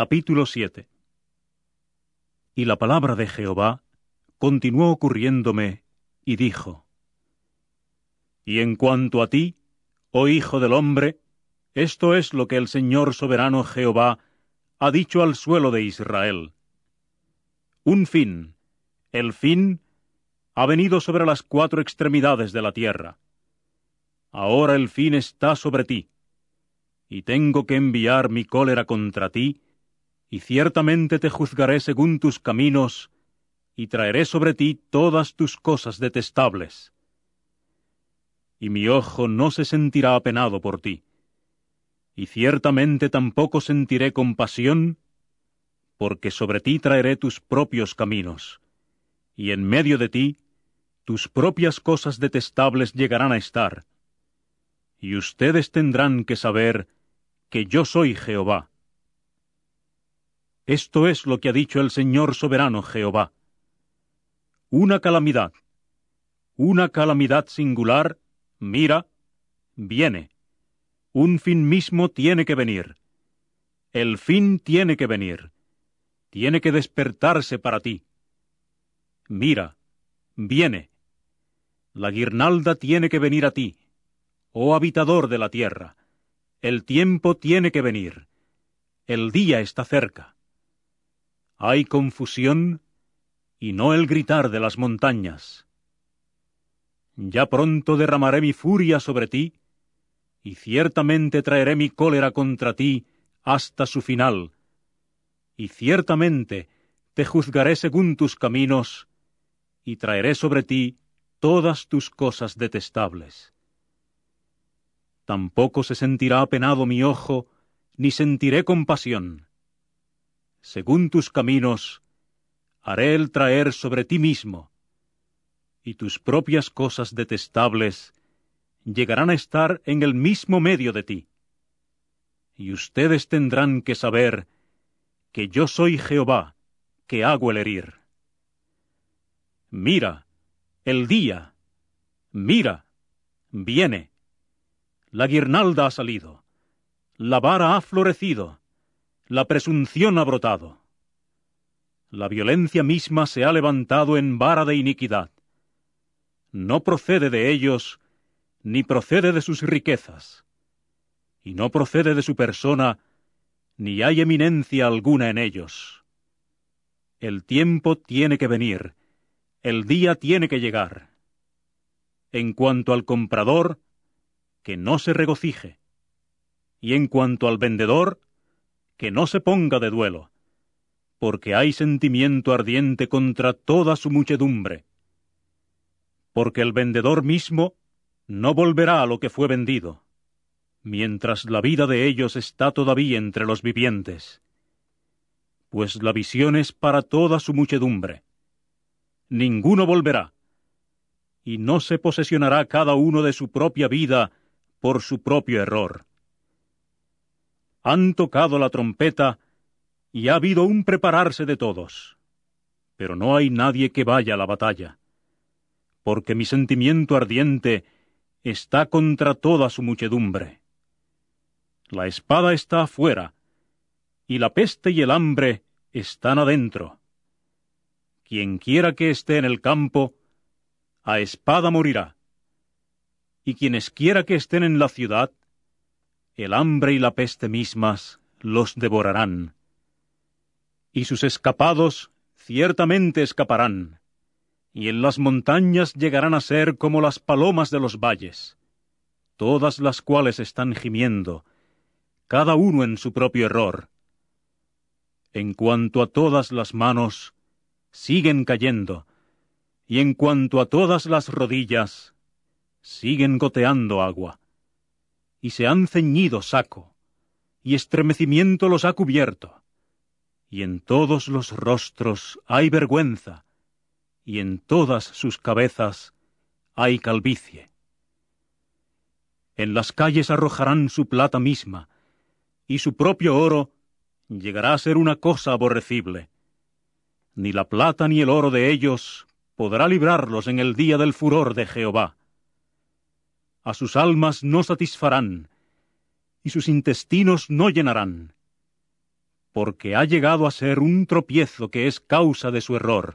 Capítulo 7. Y la palabra de Jehová continuó ocurriéndome, y dijo: Y en cuanto a ti, oh hijo del hombre, esto es lo que el Señor soberano Jehová ha dicho al suelo de Israel. Un fin, el fin, ha venido sobre las cuatro extremidades de la tierra. Ahora el fin está sobre ti, y tengo que enviar mi cólera contra ti, y ciertamente te juzgaré según tus caminos, y traeré sobre ti todas tus cosas detestables. Y mi ojo no se sentirá apenado por ti, y ciertamente tampoco sentiré compasión, porque sobre ti traeré tus propios caminos, y en medio de ti tus propias cosas detestables llegarán a estar. Y ustedes tendrán que saber que yo soy Jehová. Esto es lo que ha dicho el Señor soberano Jehová. Una calamidad singular, mira, viene. Un fin mismo tiene que venir. El fin tiene que venir. Tiene que despertarse para ti. Mira, viene. La guirnalda tiene que venir a ti, oh habitador de la tierra. El tiempo tiene que venir. El día está cerca. Hay confusión y no el gritar de las montañas. Ya pronto derramaré mi furia sobre ti, y ciertamente traeré mi cólera contra ti hasta su final, y ciertamente te juzgaré según tus caminos, y traeré sobre ti todas tus cosas detestables. Tampoco se sentirá apenado mi ojo, ni sentiré compasión. Según tus caminos, haré el traer sobre ti mismo, y tus propias cosas detestables llegarán a estar en el mismo medio de ti. Y ustedes tendrán que saber que yo soy Jehová, que hago el herir. Mira, el día, mira, viene. La guirnalda ha salido, la vara ha florecido, la presunción ha brotado. La violencia misma se ha levantado en vara de iniquidad. No procede de ellos, ni procede de sus riquezas, y no procede de su persona, ni hay eminencia alguna en ellos. El tiempo tiene que venir, el día tiene que llegar. En cuanto al comprador, que no se regocije, y en cuanto al vendedor, que no se ponga de duelo, porque hay sentimiento ardiente contra toda su muchedumbre. Porque el vendedor mismo no volverá a lo que fue vendido, mientras la vida de ellos está todavía entre los vivientes. Pues la visión es para toda su muchedumbre. Ninguno volverá, y no se posesionará cada uno de su propia vida por su propio error. Han tocado la trompeta, y ha habido un prepararse de todos, pero no hay nadie que vaya a la batalla, porque mi sentimiento ardiente está contra toda su muchedumbre. La espada está afuera, y la peste y el hambre están adentro. Quien quiera que esté en el campo, a espada morirá, y quienes quiera que estén en la ciudad, el hambre y la peste mismas los devorarán. Y sus escapados ciertamente escaparán, y en las montañas llegarán a ser como las palomas de los valles, todas las cuales están gimiendo, cada uno en su propio error. En cuanto a todas las manos, siguen cayendo, y en cuanto a todas las rodillas, siguen goteando agua, y se han ceñido saco, y estremecimiento los ha cubierto, y en todos los rostros hay vergüenza, y en todas sus cabezas hay calvicie. En las calles arrojarán su plata misma, y su propio oro llegará a ser una cosa aborrecible. Ni la plata ni el oro de ellos podrá librarlos en el día del furor de Jehová. A sus almas no satisfarán, y sus intestinos no llenarán. porque ha llegado a ser un tropiezo que es causa de su error.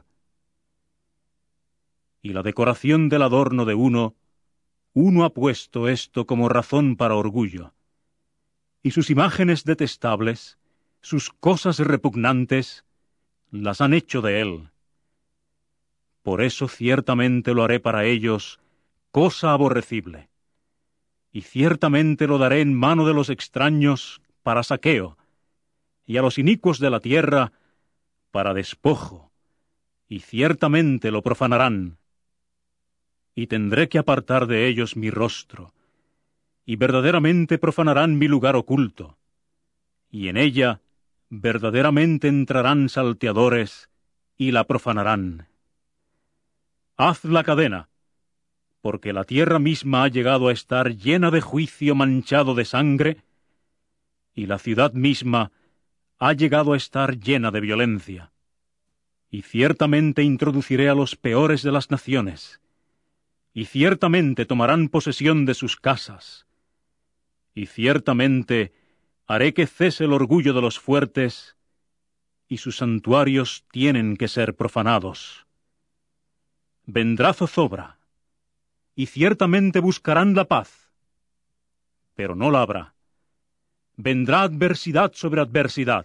Y la decoración del adorno de uno ha puesto esto como razón para orgullo. Y sus imágenes detestables, sus cosas repugnantes, las han hecho de él. Por eso ciertamente lo haré para ellos cosa aborrecible, y ciertamente lo daré en mano de los extraños para saqueo, y a los inicuos de la tierra para despojo, y ciertamente lo profanarán. Y tendré que apartar de ellos mi rostro, y verdaderamente profanarán mi lugar oculto, y en ella verdaderamente entrarán salteadores y la profanarán. Haz la cadena, porque la tierra misma ha llegado a estar llena de juicio manchado de sangre, y la ciudad misma ha llegado a estar llena de violencia. Y ciertamente introduciré a los peores de las naciones, y ciertamente tomarán posesión de sus casas, y ciertamente haré que cese el orgullo de los fuertes, y sus santuarios tienen que ser profanados. Vendrá zozobra, y ciertamente buscarán la paz, pero no la habrá. Vendrá adversidad sobre adversidad,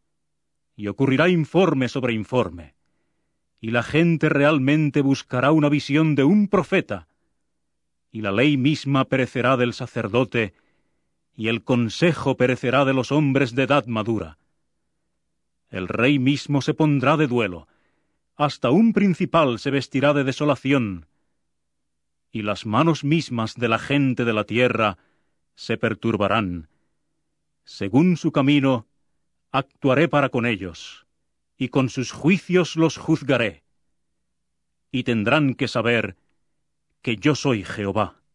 y ocurrirá informe sobre informe, y la gente realmente buscará una visión de un profeta, y la ley misma perecerá del sacerdote, y el consejo perecerá de los hombres de edad madura. El rey mismo se pondrá de duelo, hasta un principal se vestirá de desolación, y las manos mismas de la gente de la tierra se perturbarán. Según su camino, actuaré para con ellos, y con sus juicios los juzgaré, y tendrán que saber que yo soy Jehová.